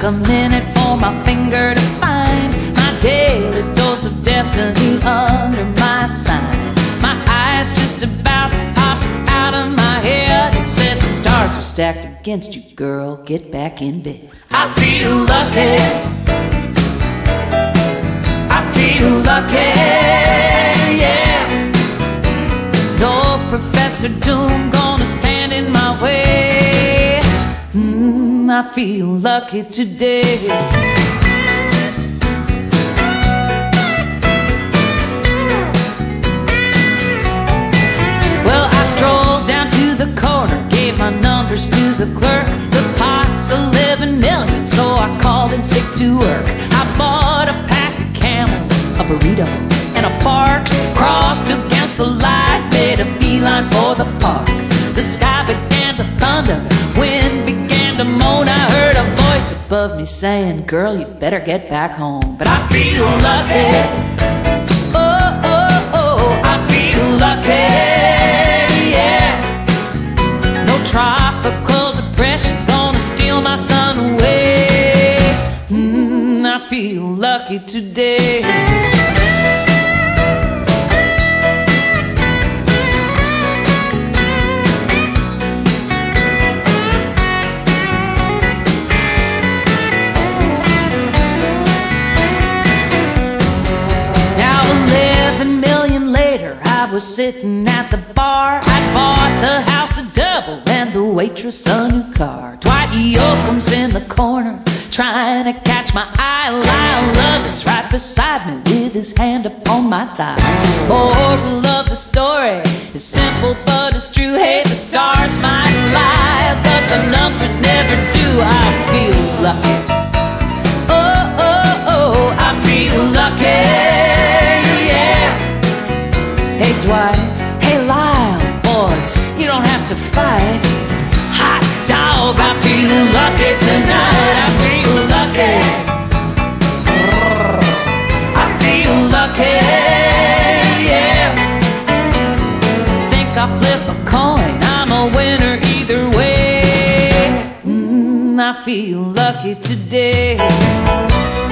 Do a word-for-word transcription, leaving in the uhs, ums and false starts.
a minute for my finger to find my daily dose of destiny under my sign. My eyes just about popped out of my head and said the stars are stacked against you, girl, get back in bed. I feel lucky, I feel lucky, yeah. No Professor Doom gonna stand in my way. mm, I feel lucky today. Well, I strolled down to the corner, gave my numbers to the clerk. The pot's eleven million, so I called in sick to work. I bought a pack of Camels, a burrito, and a Parks. Crossed against the light, made a beeline for the park. The sky began to thunder, wind began to moan. I heard a voice above me saying, girl, you better get back home. But I feel lucky, oh, oh, oh, I feel lucky, yeah. No tropical depression gonna steal my sun away. mm, I feel lucky today. I was sitting at the bar. I bought the house a double and the waitress a new car. Dwight Yoakam's in the corner trying to catch my eye. Lyle Lovett's right beside me with his hand upon my thigh. Moral of the story is simple but it's true. Hey, the stars might lie, but the numbers never do. I feel lucky, oh, oh, oh, I feel lucky. Hey Dwight, hey Lyle, boys, you don't have to fight. Hot dog, I feel lucky tonight. I feel lucky, I feel lucky, yeah. Think I'll flip a coin, I'm a winner either way. mm, I feel lucky today.